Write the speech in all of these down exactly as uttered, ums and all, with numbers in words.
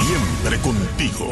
Siempre contigo.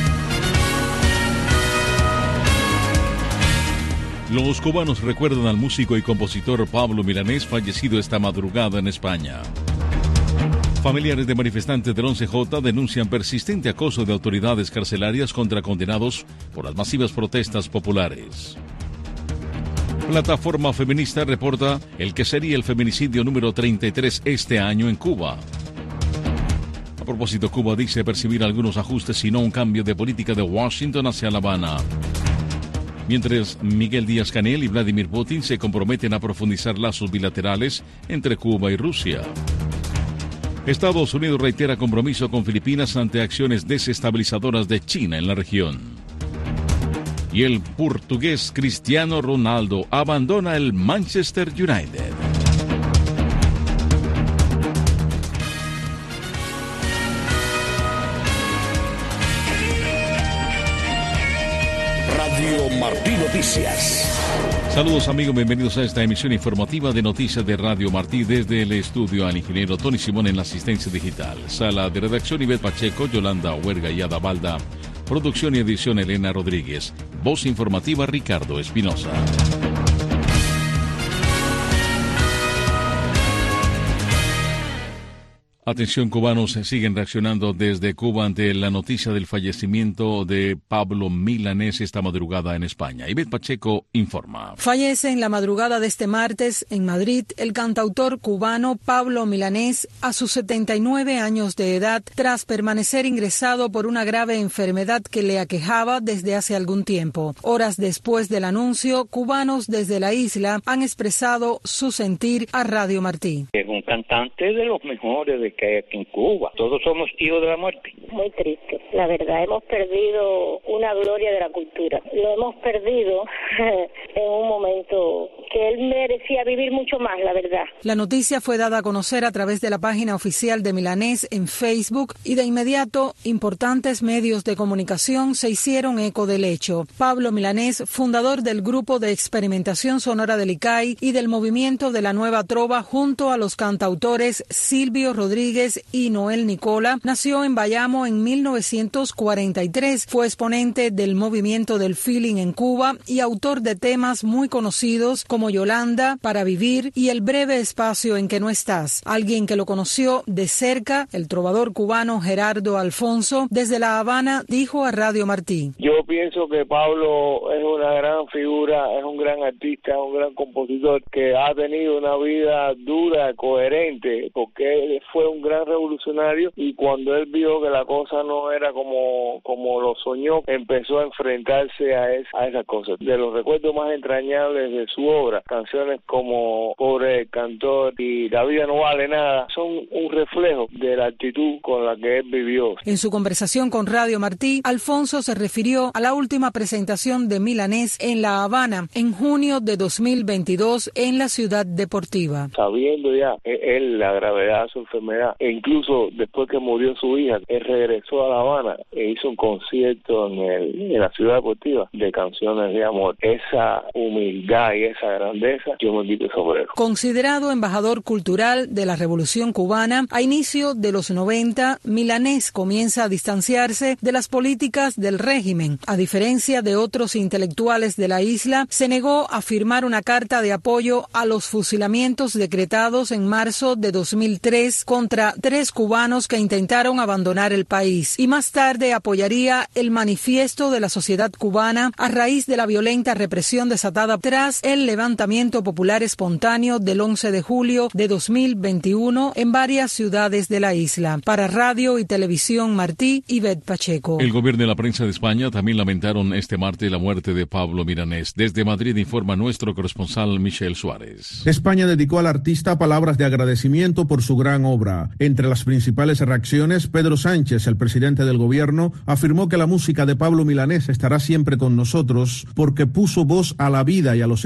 Los cubanos recuerdan al músico y compositor Pablo Milanés, fallecido esta madrugada en España. Familiares de manifestantes del once J denuncian persistente acoso de autoridades carcelarias contra condenados por las masivas protestas populares. Plataforma Feminista reporta el que sería el feminicidio número treinta y tres este año en Cuba. A propósito, Cuba dice percibir algunos ajustes y no un cambio de política de Washington hacia La Habana. Mientras Miguel Díaz-Canel y Vladimir Putin se comprometen a profundizar lazos bilaterales entre Cuba y Rusia. Estados Unidos reitera compromiso con Filipinas ante acciones desestabilizadoras de China en la región. Y el portugués Cristiano Ronaldo abandona el Manchester United. Radio Martí Noticias. Saludos amigos, bienvenidos a esta emisión informativa de Noticias de Radio Martí desde el estudio al ingeniero Tony Simón en la asistencia digital. Sala de redacción Ivette Pacheco, Yolanda Huerga y Ada Balda. Producción y edición Elena Rodríguez. Voz informativa Ricardo Espinosa. Atención, cubanos siguen reaccionando desde Cuba ante la noticia del fallecimiento de Pablo Milanés esta madrugada en España. Ivette Pacheco informa. Fallece en la madrugada de este martes en Madrid el cantautor cubano Pablo Milanés a sus setenta y nueve años de edad tras permanecer ingresado por una grave enfermedad que le aquejaba desde hace algún tiempo. Horas después del anuncio, cubanos desde la isla han expresado su sentir a Radio Martí. Es un cantante de los mejores de que hay aquí en Cuba. Todos somos hijos de la muerte. Muy triste, la verdad. Hemos perdido una gloria de la cultura. Lo hemos perdido en un momento que él merecía vivir mucho más, la verdad. La noticia fue dada a conocer a través de la página oficial de Milanés en Facebook y de inmediato importantes medios de comunicación se hicieron eco del hecho. Pablo Milanés, fundador del grupo de experimentación sonora del I C A I y del movimiento de la Nueva Trova junto a los cantautores Silvio Rodríguez y Noel Nicola, nació en Bayamo en mil novecientos cuarenta y tres. Fue exponente del movimiento del feeling en Cuba y autor de temas muy conocidos como Yolanda, Para Vivir y El breve espacio en que no estás. Alguien que lo conoció de cerca, el trovador cubano Gerardo Alfonso, desde La Habana, dijo a Radio Martí. Yo pienso que Pablo es una gran figura, es un gran artista, es un gran compositor que ha tenido una vida dura, coherente, porque él fue un gran revolucionario y cuando él vio que la cosa no era como, como lo soñó, empezó a enfrentarse a, es, a esas cosas. De los recuerdos más entrañables de su obra, canciones como Pobre Cantor y La vida no vale nada, son un reflejo de la actitud con la que él vivió. En su conversación con Radio Martí, Alfonso se refirió a la última presentación de Milanés en La Habana en junio de dos mil veintidós en la Ciudad Deportiva. Sabiendo ya él la gravedad de su enfermedad, e incluso después que murió su hija, él regresó a La Habana e hizo un concierto en, el, en la Ciudad Deportiva de canciones de amor. Esa humildad y esa grandeza, yo me quito sobre él. Considerado embajador cultural de la Revolución Cubana, a inicio de los noventa, Milanés comienza a distanciarse de las políticas del régimen. A diferencia de otros intelectuales de la isla, se negó a firmar una carta de apoyo a los fusilamientos decretados en marzo de dos mil tres contra tres cubanos que intentaron abandonar el país, y más tarde apoyaría el manifiesto de la sociedad cubana a raíz de la violenta represión desatada tras el levantamiento popular espontáneo del once de julio de dos mil veintiuno en varias ciudades de la isla. Para Radio y Televisión Martí, Ivette Pacheco. El gobierno y la prensa de España también lamentaron este martes la muerte de Pablo Milanés. Desde Madrid informa nuestro corresponsal Michel Suárez. España dedicó al artista palabras de agradecimiento por su gran obra. Entre las principales reacciones, Pedro Sánchez, el presidente del gobierno, afirmó que la música de Pablo Milanés estará siempre con nosotros porque puso voz a la vida y a los sentimientos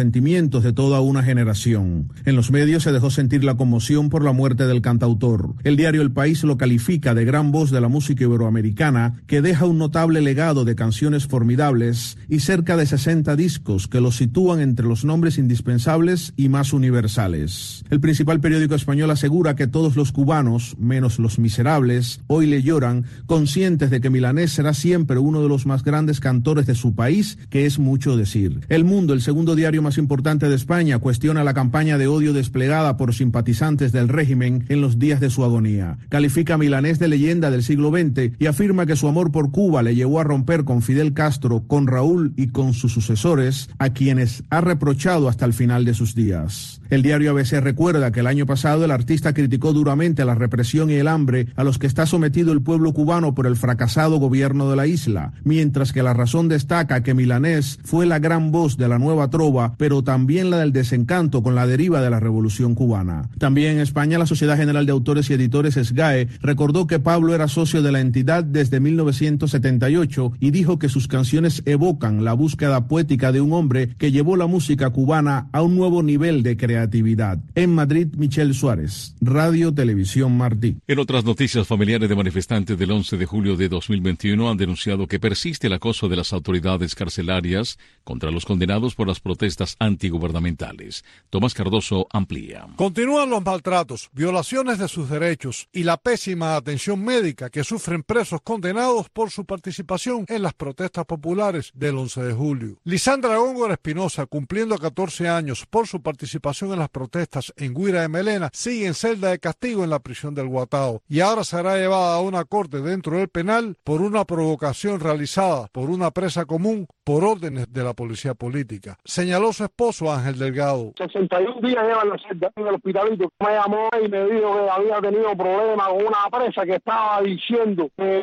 sentimientos de toda una generación. En los medios se dejó sentir la conmoción por la muerte del cantautor. El diario El País lo califica de gran voz de la música iberoamericana, que deja un notable legado de canciones formidables y cerca de sesenta discos que lo sitúan entre los nombres indispensables y más universales. El principal periódico español asegura que todos los cubanos, menos los miserables, hoy le lloran, conscientes de que Milanés será siempre uno de los más grandes cantores de su país, que es mucho decir. El Mundo, el segundo diario más importante de España, cuestiona la campaña de odio desplegada por simpatizantes del régimen en los días de su agonía. Califica a Milanés de leyenda del siglo veinte y afirma que su amor por Cuba le llevó a romper con Fidel Castro, con Raúl y con sus sucesores, a quienes ha reprochado hasta el final de sus días. El diario A B C recuerda que el año pasado el artista criticó duramente la represión y el hambre a los que está sometido el pueblo cubano por el fracasado gobierno de la isla, mientras que La Razón destaca que Milanés fue la gran voz de la nueva trova, pero también la del desencanto con la deriva de la revolución cubana. También en España, la Sociedad General de Autores y Editores, S G A E, recordó que Pablo era socio de la entidad desde mil novecientos setenta y ocho y dijo que sus canciones evocan la búsqueda poética de un hombre que llevó la música cubana a un nuevo nivel de creatividad. En Madrid, Michel Suárez, Radio Televisión Martí. En otras noticias, familiares de manifestantes del once de julio de dos mil veintiuno han denunciado que persiste el acoso de las autoridades carcelarias contra los condenados por las protestas antigubernamentales. Tomás Cardoso amplía. Continúan los maltratos, violaciones de sus derechos y la pésima atención médica que sufren presos condenados por su participación en las protestas populares del once de julio. Lisandra Góngora Espinosa, cumpliendo catorce años por su participación en las protestas en Guira de Melena, sigue en celda de castigo en la prisión del Guatao y ahora será llevada a una corte dentro del penal por una provocación realizada por una presa común por órdenes de la policía política. Señaló su esposo Ángel Delgado. sesenta y un días lleva en la celda en el hospitalito. Me llamó y me dijo que había tenido problemas con una presa que estaba diciendo que...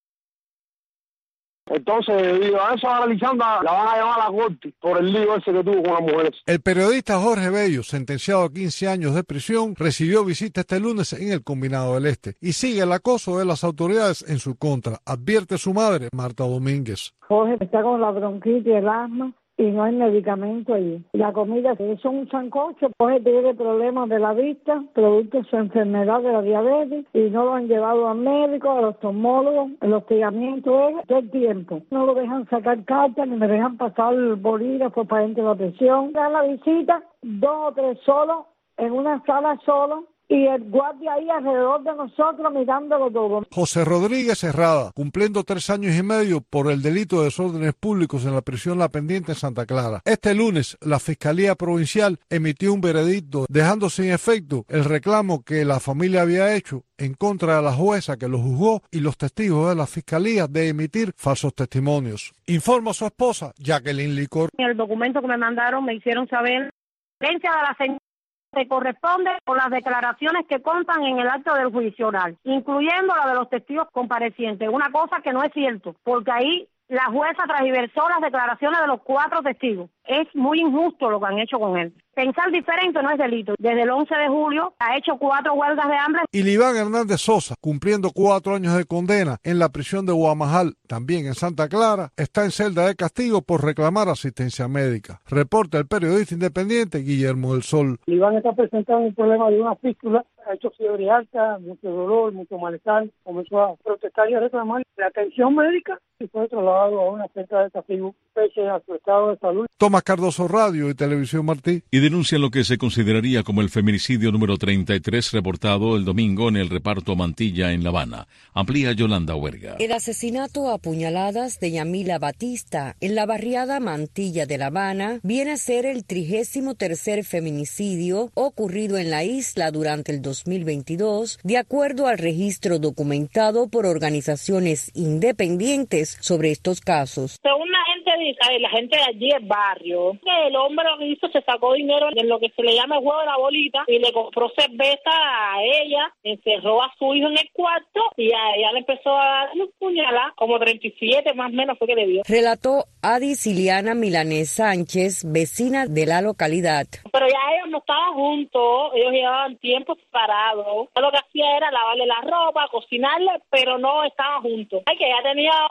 Entonces, debido a eso, analizando, la van a llevar a la corte por el lío ese que tuvo con las mujeres. El periodista Jorge Bello, sentenciado a quince años de prisión, recibió visita este lunes en el Combinado del Este y sigue el acoso de las autoridades en su contra, advierte su madre, Marta Domínguez. Jorge está con la bronquitis y el asma y no hay medicamento allí. La comida es un sancocho. Jorge tiene problemas de la vista, producto de su enfermedad de la diabetes, y no lo han llevado al médico, al oftalmólogo. El hostigamiento es todo el tiempo. No lo dejan sacar cartas, ni me dejan pasar el bolígrafo para dentro de la prisión. Dan la visita, dos o tres solos, en una sala solo, y el guardia ahí alrededor de nosotros mirándolo todo. José Rodríguez Herrada, cumpliendo tres años y medio por el delito de desórdenes públicos en la prisión La Pendiente en Santa Clara. Este lunes, la Fiscalía Provincial emitió un veredicto dejando sin efecto el reclamo que la familia había hecho en contra de la jueza que lo juzgó y los testigos de la Fiscalía de emitir falsos testimonios. Informa su esposa, Jacqueline Licor. En el documento que me mandaron me hicieron saber la sentencia de la sentencia se corresponde con las declaraciones que constan en el acto del juicio oral, incluyendo la de los testigos comparecientes, una cosa que no es cierto, porque ahí la jueza transversó las declaraciones de los cuatro testigos. Es muy injusto lo que han hecho con él. Pensar diferente no es delito. Desde el once de julio ha hecho cuatro huelgas de hambre. Y Liván Hernández Sosa, cumpliendo cuatro años de condena en la prisión de Guamajal, también en Santa Clara, está en celda de castigo por reclamar asistencia médica. Reporta el periodista independiente Guillermo del Sol. Liván está presentando un problema de una fístula, ha hecho fiebre alta, mucho dolor, mucho malestar, comenzó a protestar y a reclamar la atención médica y fue trasladado a una celda de castigo pese a su estado de salud. Tomás Cardoso, Radio y Televisión Martí. Y denuncian lo que se consideraría como el feminicidio número treinta y tres reportado el domingo en el reparto Mantilla en La Habana. Amplía Yolanda Huerga. El asesinato a puñaladas de Yamila Batista en la barriada Mantilla de La Habana viene a ser el trigésimo tercer feminicidio ocurrido en la isla durante el dos mil veintidós, de acuerdo al registro documentado por organizaciones independientes sobre estos casos. Según la gente dice, la gente de allí del barrio, que el hombre lo que hizo se sacó dinero en lo que se le llama el juego de la bolita y le compró cerveza a ella, encerró a su hijo en el cuarto y a ella le empezó a dar un puñalada, como treinta y siete más o menos fue que le dio. Relató Adi Ciliana Milanés Sánchez, vecina de la localidad. Pero ya ellos no estaban juntos, ellos llevaban tiempo separados. Lo que hacía era lavarle la ropa, cocinarle, pero no estaban juntos. Ay, que ya tenía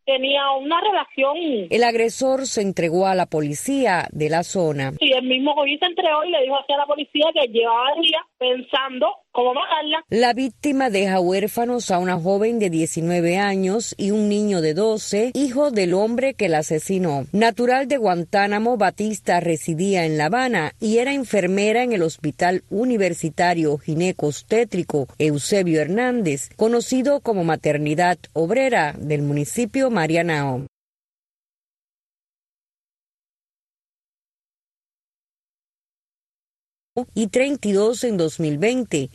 tenía una relación. El agresor se entregó a la policía de la zona. Y el mismo Goyi se entregó y le dijo hacia la policía que llevaba días pensando cómo matarla. La víctima deja huérfanos a una joven de diecinueve años y un niño de doce, hijo del hombre que la asesinó. Natural de Guantánamo, Batista residía en La Habana y era enfermera en el Hospital Universitario Ginecostétrico Eusebio Hernández, conocido como Maternidad Obrera del municipio Marianao. Y treinta y dos en dos mil veinte.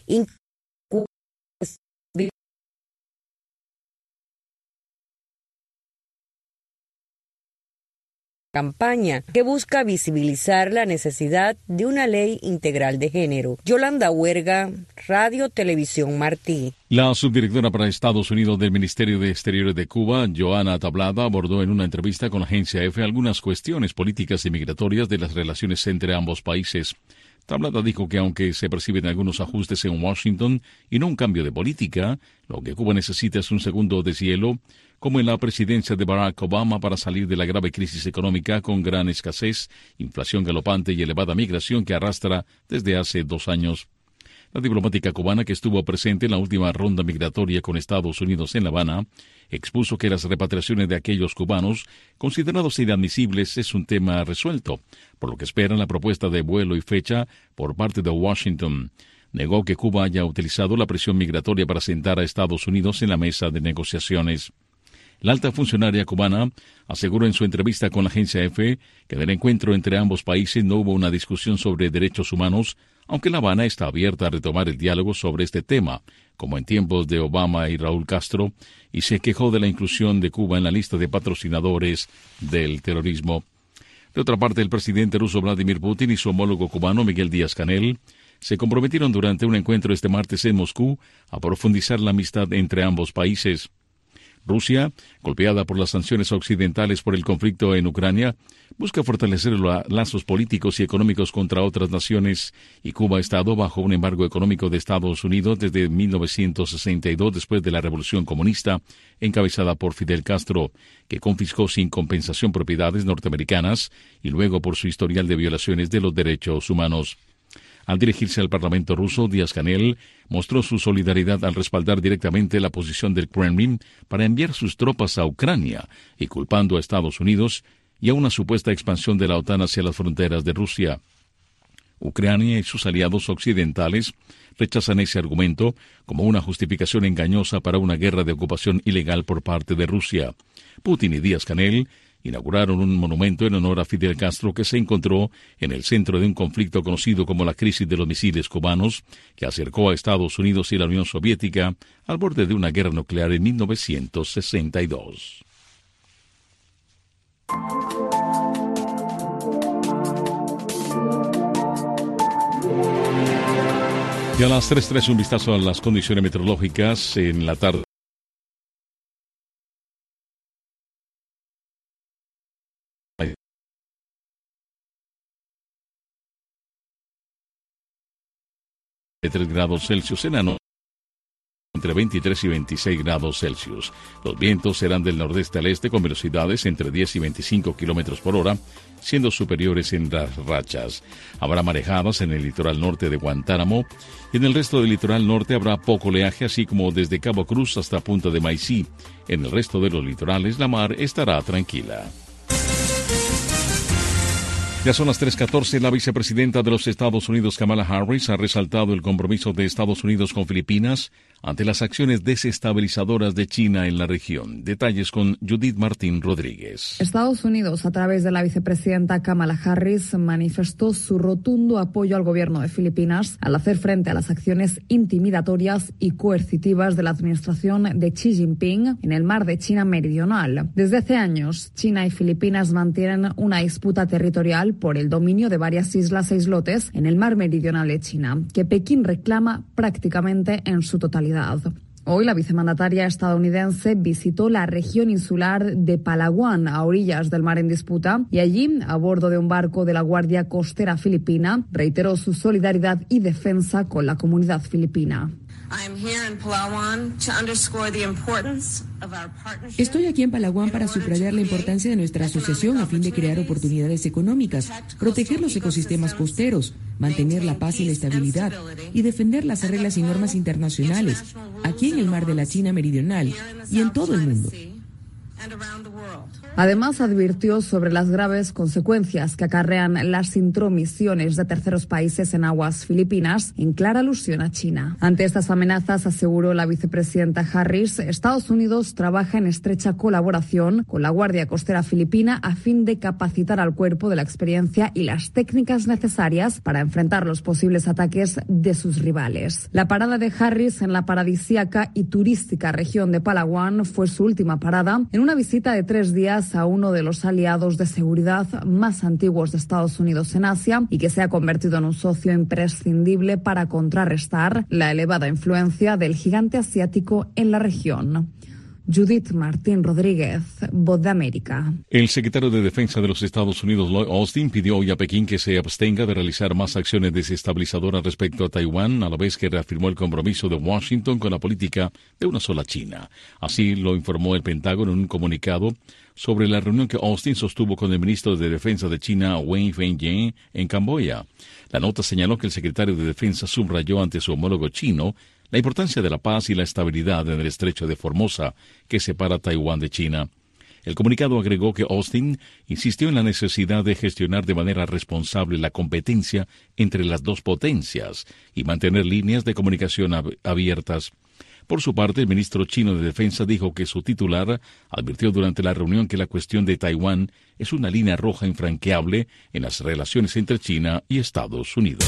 Campaña que busca visibilizar la necesidad de una ley integral de género. Yolanda Huerga, Radio Televisión Martí. La subdirectora para Estados Unidos del Ministerio de Exteriores de Cuba, Joana Tablada, abordó en una entrevista con la agencia EFE algunas cuestiones políticas y migratorias de las relaciones entre ambos países. Tablada dijo que aunque se perciben algunos ajustes en Washington y no un cambio de política, lo que Cuba necesita es un segundo deshielo, como en la presidencia de Barack Obama, para salir de la grave crisis económica con gran escasez, inflación galopante y elevada migración que arrastra desde hace dos años. La diplomática cubana, que estuvo presente en la última ronda migratoria con Estados Unidos en La Habana, expuso que las repatriaciones de aquellos cubanos considerados inadmisibles es un tema resuelto, por lo que esperan la propuesta de vuelo y fecha por parte de Washington. Negó que Cuba haya utilizado la presión migratoria para sentar a Estados Unidos en la mesa de negociaciones. La alta funcionaria cubana aseguró en su entrevista con la agencia EFE que del encuentro entre ambos países no hubo una discusión sobre derechos humanos, aunque La Habana está abierta a retomar el diálogo sobre este tema, como en tiempos de Obama y Raúl Castro, y se quejó de la inclusión de Cuba en la lista de patrocinadores del terrorismo. De otra parte, el presidente ruso Vladimir Putin y su homólogo cubano Miguel Díaz-Canel se comprometieron durante un encuentro este martes en Moscú a profundizar la amistad entre ambos países. Rusia, golpeada por las sanciones occidentales por el conflicto en Ucrania, busca fortalecer los lazos políticos y económicos contra otras naciones, y Cuba ha estado bajo un embargo económico de Estados Unidos desde mil novecientos sesenta y dos, después de la Revolución Comunista, encabezada por Fidel Castro, que confiscó sin compensación propiedades norteamericanas y luego por su historial de violaciones de los derechos humanos. Al dirigirse al Parlamento ruso, Díaz-Canel mostró su solidaridad al respaldar directamente la posición del Kremlin para enviar sus tropas a Ucrania y culpando a Estados Unidos y a una supuesta expansión de la OTAN hacia las fronteras de Rusia. Ucrania y sus aliados occidentales rechazan ese argumento como una justificación engañosa para una guerra de ocupación ilegal por parte de Rusia. Putin y Díaz-Canel inauguraron un monumento en honor a Fidel Castro que se encontró en el centro de un conflicto conocido como la crisis de los misiles cubanos, que acercó a Estados Unidos y la Unión Soviética al borde de una guerra nuclear en mil novecientos sesenta y dos. Y a las tres tres un vistazo a las condiciones meteorológicas en la tarde. De tres grados Celsius en la noche, entre veintitrés y veintiséis grados Celsius. Los vientos serán del nordeste al este con velocidades entre diez y veinticinco kilómetros por hora, siendo superiores en las rachas. Habrá marejadas en el litoral norte de Guantánamo y en el resto del litoral norte habrá poco oleaje, así como desde Cabo Cruz hasta Punta de Maicí. En el resto de los litorales la mar estará tranquila. Ya son las tres catorce. La vicepresidenta de los Estados Unidos, Kamala Harris, ha resaltado el compromiso de Estados Unidos con Filipinas ante las acciones desestabilizadoras de China en la región. Detalles con Judith Martín Rodríguez. Estados Unidos, a través de la vicepresidenta Kamala Harris, manifestó su rotundo apoyo al gobierno de Filipinas al hacer frente a las acciones intimidatorias y coercitivas de la administración de Xi Jinping en el mar de China Meridional. Desde hace años, China y Filipinas mantienen una disputa territorial por el dominio de varias islas e islotes en el mar meridional de China, que Pekín reclama prácticamente en su totalidad. Hoy la vicemandataria estadounidense visitó la región insular de Palawan, a orillas del mar en disputa, y allí, a bordo de un barco de la Guardia Costera Filipina, reiteró su solidaridad y defensa con la comunidad filipina. Estoy aquí en Palawan para subrayar la importancia de nuestra asociación a fin de crear oportunidades económicas, proteger los ecosistemas costeros, mantener la paz y la estabilidad y defender las reglas y normas internacionales aquí en el mar de la China Meridional y en todo el mundo. Además, advirtió sobre las graves consecuencias que acarrean las intromisiones de terceros países en aguas filipinas, en clara alusión a China. Ante estas amenazas, aseguró la vicepresidenta Harris, Estados Unidos trabaja en estrecha colaboración con la Guardia Costera Filipina a fin de capacitar al cuerpo de la experiencia y las técnicas necesarias para enfrentar los posibles ataques de sus rivales. La parada de Harris en la paradisíaca y turística región de Palawan fue su última parada en una visita de tres días a uno de los aliados de seguridad más antiguos de Estados Unidos en Asia y que se ha convertido en un socio imprescindible para contrarrestar la elevada influencia del gigante asiático en la región. Judith Martín Rodríguez, Voz de América. El secretario de Defensa de los Estados Unidos, Lloyd Austin, pidió hoy a Pekín que se abstenga de realizar más acciones desestabilizadoras respecto a Taiwán, a la vez que reafirmó el compromiso de Washington con la política de una sola China. Así lo informó el Pentágono en un comunicado sobre la reunión que Austin sostuvo con el ministro de Defensa de China, Wei Fenghe, en Camboya. La nota señaló que el secretario de Defensa subrayó ante su homólogo chino la importancia de la paz y la estabilidad en el estrecho de Formosa, que separa Taiwán de China. El comunicado agregó que Austin insistió en la necesidad de gestionar de manera responsable la competencia entre las dos potencias y mantener líneas de comunicación ab- abiertas. Por su parte, el ministro chino de Defensa dijo que su titular advirtió durante la reunión que la cuestión de Taiwán es una línea roja infranqueable en las relaciones entre China y Estados Unidos.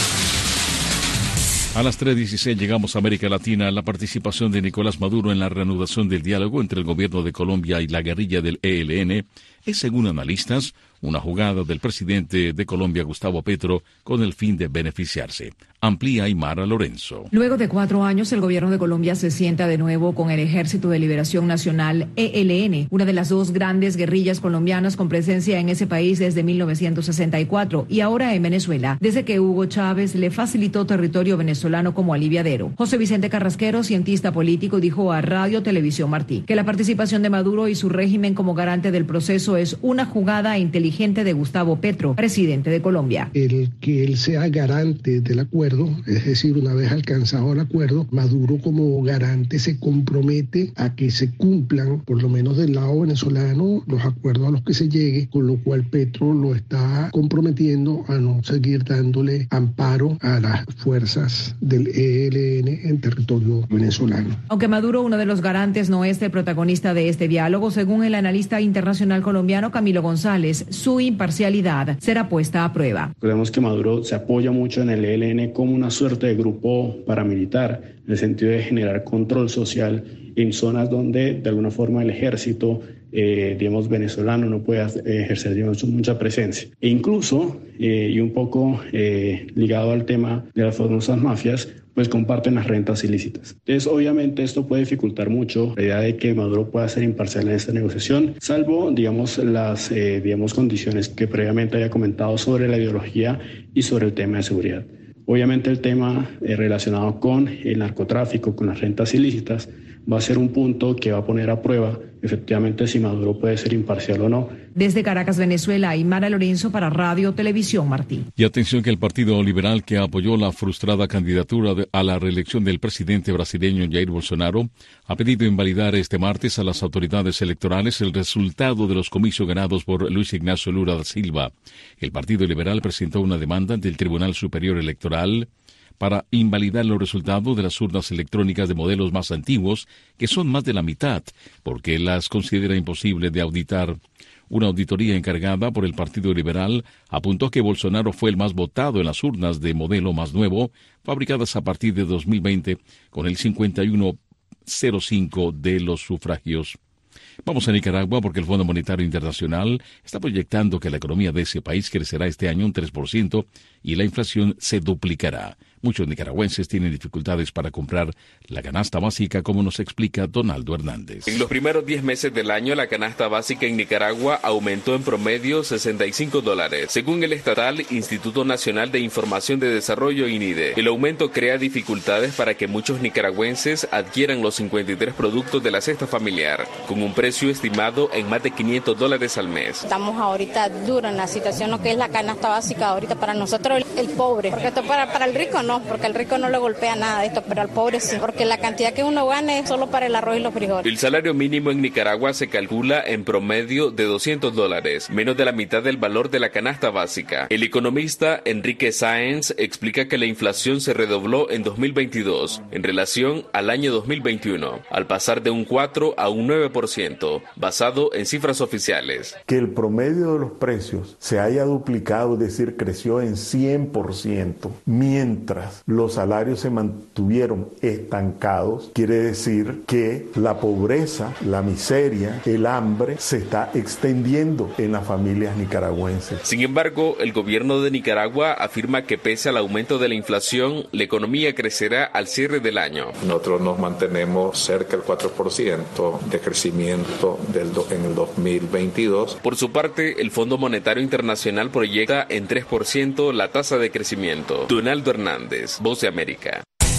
A las tres dieciséis llegamos a América Latina. La participación de Nicolás Maduro en la reanudación del diálogo entre el gobierno de Colombia y la guerrilla del E L N es, según analistas, una jugada del presidente de Colombia, Gustavo Petro, con el fin de beneficiarse. Amplía Aymara Lorenzo. Luego de cuatro años, el gobierno de Colombia se sienta de nuevo con el Ejército de Liberación Nacional, E L N, una de las dos grandes guerrillas colombianas con presencia en ese país desde mil novecientos sesenta y cuatro y ahora en Venezuela, desde que Hugo Chávez le facilitó territorio venezolano como aliviadero. José Vicente Carrasquero, cientista político, dijo a Radio Televisión Martí que la participación de Maduro y su régimen como garante del proceso es una jugada inteligente de Gustavo Petro, presidente de Colombia. El que él sea garante del acuerdo, es decir, una vez alcanzado el acuerdo, Maduro como garante se compromete a que se cumplan, por lo menos del lado venezolano, los acuerdos a los que se llegue, con lo cual Petro lo está comprometiendo a no seguir dándole amparo a las fuerzas del E L N en territorio venezolano. Aunque Maduro, uno de los garantes, no es el protagonista de este diálogo, según el analista internacional colombiano Camilo González, su imparcialidad será puesta a prueba. Creemos que Maduro se apoya mucho en el E L N como una suerte de grupo paramilitar, en el sentido de generar control social en zonas donde de alguna forma el ejército, eh, digamos, venezolano no puede ejercer, digamos, mucha presencia. E incluso, eh, y un poco eh, ligado al tema de las famosas mafias, pues comparten las rentas ilícitas. Entonces, obviamente, esto puede dificultar mucho la idea de que Maduro pueda ser imparcial en esta negociación, salvo, digamos, las eh, digamos, condiciones que previamente había comentado sobre la ideología y sobre el tema de seguridad. Obviamente, el tema eh, relacionado con el narcotráfico, con las rentas ilícitas, va a ser un punto que va a poner a prueba efectivamente si Maduro puede ser imparcial o no. Desde Caracas, Venezuela, Aymara Lorenzo para Radio Televisión Martí. Y atención que el Partido Liberal, que apoyó la frustrada candidatura de, a la reelección del presidente brasileño Jair Bolsonaro, ha pedido invalidar este martes a las autoridades electorales el resultado de los comicios ganados por Luis Ignacio Lula da Silva. El Partido Liberal presentó una demanda ante el Tribunal Superior Electoral para invalidar los resultados de las urnas electrónicas de modelos más antiguos, que son más de la mitad, porque las considera imposible de auditar. Una auditoría encargada por el Partido Liberal apuntó que Bolsonaro fue el más votado en las urnas de modelo más nuevo, fabricadas a partir de dos mil veinte, con el cincuenta y uno coma cero cinco de los sufragios. Vamos a Nicaragua porque el Fondo Monetario Internacional está proyectando que la economía de ese país crecerá este año un tres por ciento y la inflación se duplicará. Muchos nicaragüenses tienen dificultades para comprar la canasta básica, como nos explica Donaldo Hernández. En los primeros diez meses del año, la canasta básica en Nicaragua aumentó en promedio sesenta y cinco dólares, según el estatal Instituto Nacional de Información de Desarrollo I N I D E. El aumento crea dificultades para que muchos nicaragüenses adquieran los cincuenta y tres productos de la cesta familiar, con un precio estimado en más de quinientos dólares al mes. Estamos ahorita duro en la situación, lo que es la canasta básica ahorita para nosotros, el, el pobre, porque esto para, para el rico no, porque al rico no le golpea nada de esto, pero al pobre sí, porque la cantidad que uno gana es solo para el arroz y los frijoles. El salario mínimo en Nicaragua se calcula en promedio de doscientos dólares, menos de la mitad del valor de la canasta básica. El economista Enrique Sáenz explica que la inflación se redobló en dos mil veintidós en relación al año dos mil veintiuno, al pasar de un cuatro a un nueve por ciento, basado en cifras oficiales. Que el promedio de los precios se haya duplicado, es decir, creció en cien por ciento, mientras los salarios se mantuvieron estancados, quiere decir que la pobreza, la miseria, el hambre se está extendiendo en las familias nicaragüenses. Sin embargo, el gobierno de Nicaragua afirma que pese al aumento de la inflación, la economía crecerá al cierre del año. Nosotros nos mantenemos cerca del cuatro por ciento de crecimiento del do, en el dos mil veintidós. Por su parte, el Fondo Monetario Internacional proyecta en tres por ciento la tasa de crecimiento. Donaldo Hernández, Voz de América.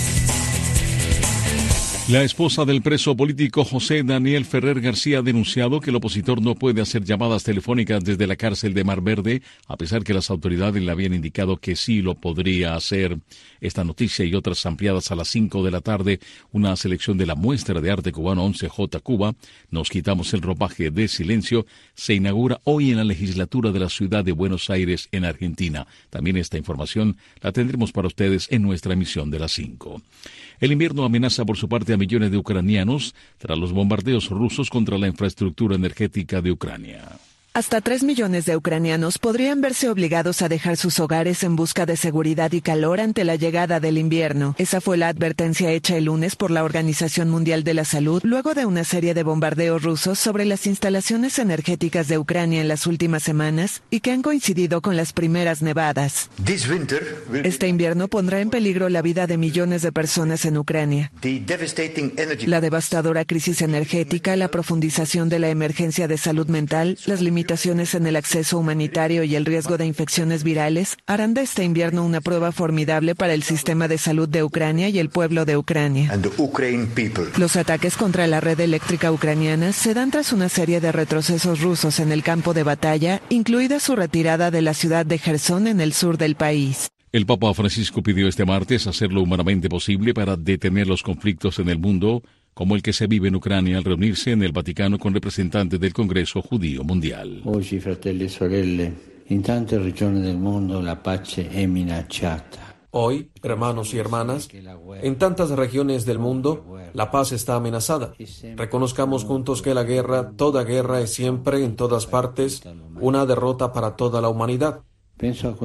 La esposa del preso político José Daniel Ferrer García ha denunciado que el opositor no puede hacer llamadas telefónicas desde la cárcel de Mar Verde, a pesar que las autoridades le habían indicado que sí lo podría hacer. Esta noticia y otras ampliadas a las cinco de la tarde, una selección de la muestra de arte cubano once J Cuba, Nos quitamos el ropaje de silencio, se inaugura hoy en la legislatura de la ciudad de Buenos Aires, en Argentina. También esta información la tendremos para ustedes en nuestra emisión de las cinco. El invierno amenaza por su parte a millones de ucranianos tras los bombardeos rusos contra la infraestructura energética de Ucrania. Hasta tres millones de ucranianos podrían verse obligados a dejar sus hogares en busca de seguridad y calor ante la llegada del invierno. Esa fue la advertencia hecha el lunes por la Organización Mundial de la Salud luego de una serie de bombardeos rusos sobre las instalaciones energéticas de Ucrania en las últimas semanas y que han coincidido con las primeras nevadas. Este invierno pondrá en peligro la vida de millones de personas en Ucrania. La devastadora crisis energética, la profundización de la emergencia de salud mental, las limitaciones en el acceso humanitario y el riesgo de infecciones virales harán de este invierno una prueba formidable para el sistema de salud de Ucrania y el pueblo de Ucrania. Los ataques contra la red eléctrica ucraniana se dan tras una serie de retrocesos rusos en el campo de batalla, incluida su retirada de la ciudad de Jersón en el sur del país. El Papa Francisco pidió este martes hacer lo humanamente posible para detener los conflictos en el mundo, como el que se vive en Ucrania, al reunirse en el Vaticano con representantes del Congreso Judío Mundial. Oggi, fratelli e sorelle, in tante regioni del mondo la pace è minacciata. Hoy, hermanos y hermanas, en tantas regiones del mundo, la paz está amenazada. Reconozcamos juntos que la guerra, toda guerra es siempre, en todas partes, una derrota para toda la humanidad. Pienso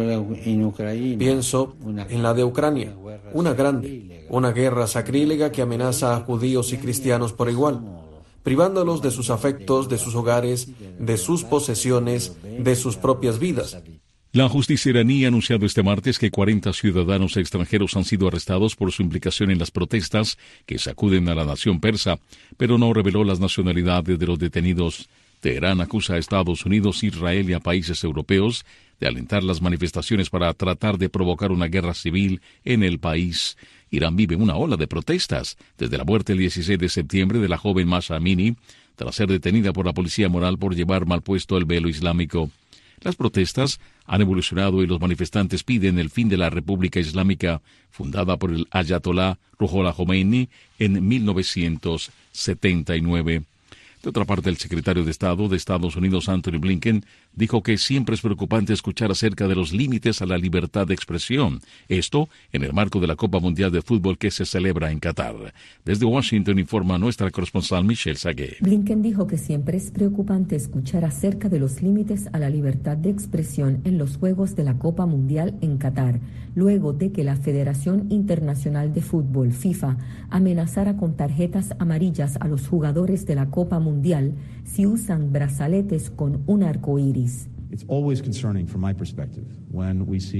en la de Ucrania, una grande, una guerra sacrílega que amenaza a judíos y cristianos por igual, privándolos de sus afectos, de sus hogares, de sus posesiones, de sus propias vidas. La justicia iraní ha anunciado este martes que cuarenta ciudadanos extranjeros han sido arrestados por su implicación en las protestas que sacuden a la nación persa, pero no reveló las nacionalidades de los detenidos. Teherán acusa a Estados Unidos, Israel y a países europeos de alentar las manifestaciones para tratar de provocar una guerra civil en el país. Irán vive una ola de protestas desde la muerte el dieciséis de septiembre de la joven Mahsa Amini, tras ser detenida por la policía moral por llevar mal puesto el velo islámico. Las protestas han evolucionado y los manifestantes piden el fin de la República Islámica, fundada por el Ayatolá Ruhollah Khomeini en mil novecientos setenta y nueve. De otra parte, el secretario de Estado de Estados Unidos, Anthony Blinken, dijo que siempre es preocupante escuchar acerca de los límites a la libertad de expresión. Esto en el marco de la Copa Mundial de Fútbol que se celebra en Qatar. Desde Washington informa nuestra corresponsal Michelle Sagué. Blinken dijo que siempre es preocupante escuchar acerca de los límites a la libertad de expresión en los Juegos de la Copa Mundial en Qatar, luego de que la Federación Internacional de Fútbol, FIFA, amenazara con tarjetas amarillas a los jugadores de la Copa Mundial si usan brazaletes con un arco iris.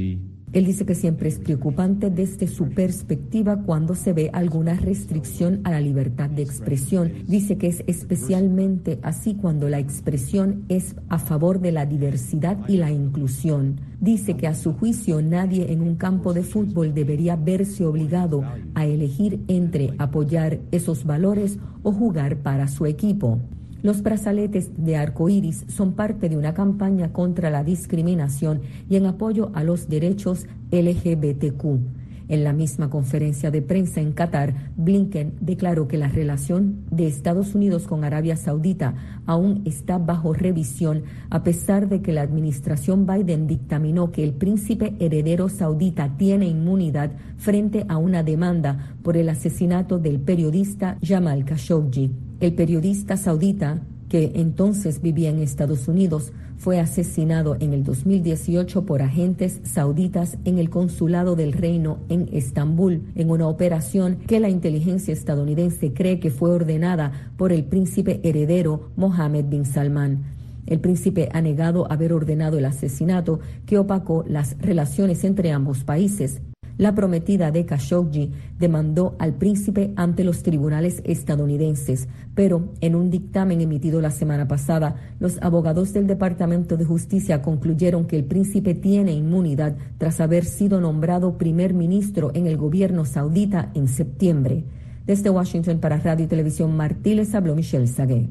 Él dice que siempre es preocupante desde su perspectiva cuando se ve alguna restricción a la libertad de expresión. Dice que es especialmente así cuando la expresión es a favor de la diversidad y la inclusión. Dice que a su juicio nadie en un campo de fútbol debería verse obligado a elegir entre apoyar esos valores o jugar para su equipo. Los brazaletes de arco iris son parte de una campaña contra la discriminación y en apoyo a los derechos L G B T Q. En la misma conferencia de prensa en Qatar, Blinken declaró que la relación de Estados Unidos con Arabia Saudita aún está bajo revisión, a pesar de que la administración Biden dictaminó que el príncipe heredero saudita tiene inmunidad frente a una demanda por el asesinato del periodista Jamal Khashoggi. El periodista saudita, que entonces vivía en Estados Unidos, fue asesinado en el dos mil dieciocho por agentes sauditas en el consulado del reino en Estambul, en una operación que la inteligencia estadounidense cree que fue ordenada por el príncipe heredero Mohammed bin Salman. El príncipe ha negado haber ordenado el asesinato, que opacó las relaciones entre ambos países. La prometida de Khashoggi demandó al príncipe ante los tribunales estadounidenses, pero en un dictamen emitido la semana pasada, los abogados del Departamento de Justicia concluyeron que el príncipe tiene inmunidad tras haber sido nombrado primer ministro en el gobierno saudita en septiembre. Desde Washington para Radio y Televisión Martí les habló Michelle Sagué.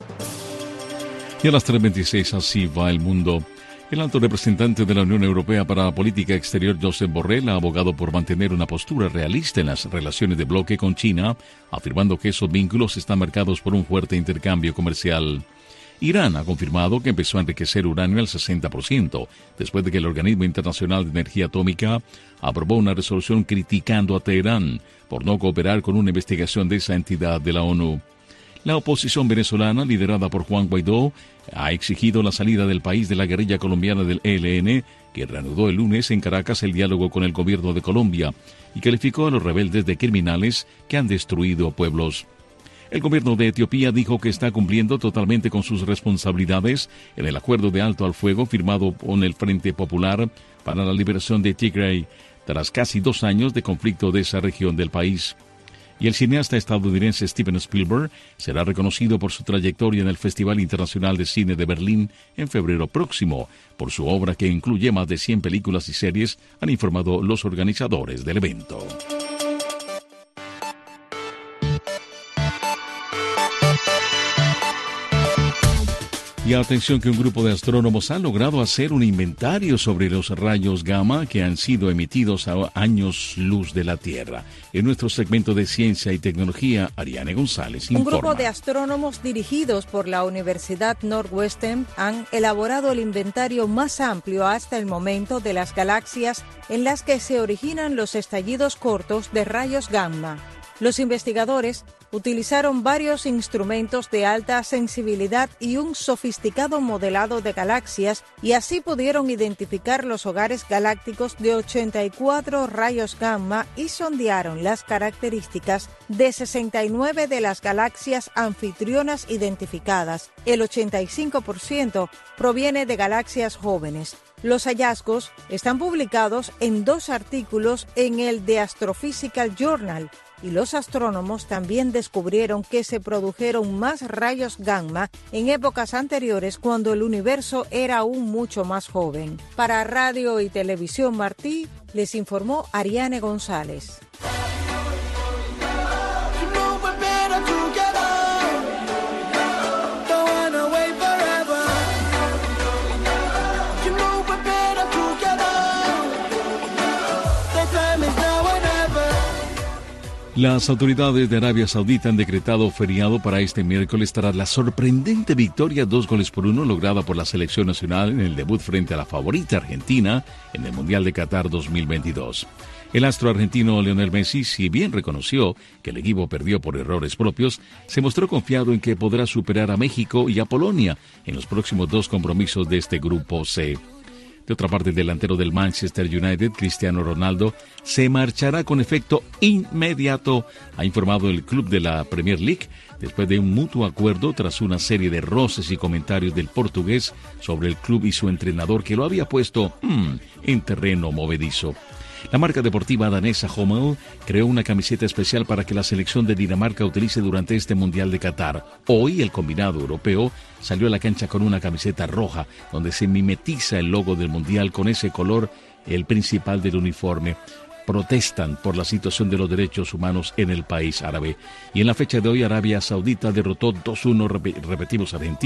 Y a las tres veintiséis, así va el mundo. El alto representante de la Unión Europea para la Política Exterior, Josep Borrell, ha abogado por mantener una postura realista en las relaciones de bloque con China, afirmando que esos vínculos están marcados por un fuerte intercambio comercial. Irán ha confirmado que empezó a enriquecer uranio al sesenta por ciento, después de que el Organismo Internacional de Energía Atómica aprobó una resolución criticando a Teherán por no cooperar con una investigación de esa entidad de la ONU. La oposición venezolana, liderada por Juan Guaidó, ha exigido la salida del país de la guerrilla colombiana del E L N, que reanudó el lunes en Caracas el diálogo con el gobierno de Colombia y calificó a los rebeldes de criminales que han destruido pueblos. El gobierno de Etiopía dijo que está cumpliendo totalmente con sus responsabilidades en el acuerdo de alto al fuego firmado con el Frente Popular para la liberación de Tigray, tras casi dos años de conflicto de esa región del país. Y el cineasta estadounidense Steven Spielberg será reconocido por su trayectoria en el Festival Internacional de Cine de Berlín en febrero próximo, por su obra que incluye más de cien películas y series, han informado los organizadores del evento. Y atención que un grupo de astrónomos ha logrado hacer un inventario sobre los rayos gamma que han sido emitidos a años luz de la Tierra. En nuestro segmento de Ciencia y Tecnología, Ariane González informa. Un grupo de astrónomos dirigidos por la Universidad Northwestern han elaborado el inventario más amplio hasta el momento de las galaxias en las que se originan los estallidos cortos de rayos gamma. Los investigadores utilizaron varios instrumentos de alta sensibilidad y un sofisticado modelado de galaxias y así pudieron identificar los hogares galácticos de ochenta y cuatro rayos gamma y sondearon las características de sesenta y nueve de las galaxias anfitrionas identificadas. El ochenta y cinco por ciento proviene de galaxias jóvenes. Los hallazgos están publicados en dos artículos en el The Astrophysical Journal, y los astrónomos también descubrieron que se produjeron más rayos gamma en épocas anteriores cuando el universo era aún mucho más joven. Para Radio y Televisión Martí, les informó Ariane González. Las autoridades de Arabia Saudita han decretado feriado para este miércoles tras la sorprendente victoria dos goles por uno lograda por la selección nacional en el debut frente a la favorita Argentina en el Mundial de Qatar dos mil veintidós. El astro argentino Lionel Messi, si bien reconoció que el equipo perdió por errores propios, se mostró confiado en que podrá superar a México y a Polonia en los próximos dos compromisos de este Grupo C. De otra parte, el delantero del Manchester United, Cristiano Ronaldo, se marchará con efecto inmediato, ha informado el club de la Premier League, después de un mutuo acuerdo tras una serie de roces y comentarios del portugués sobre el club y su entrenador que lo había puesto hmm, en terreno movedizo. La marca deportiva danesa Hummel creó una camiseta especial para que la selección de Dinamarca utilice durante este Mundial de Qatar. Hoy el combinado europeo salió a la cancha con una camiseta roja, donde se mimetiza el logo del Mundial con ese color, el principal del uniforme. Protestan por la situación de los derechos humanos en el país árabe. Y en la fecha de hoy, Arabia Saudita derrotó dos uno, repetimos, Argentina.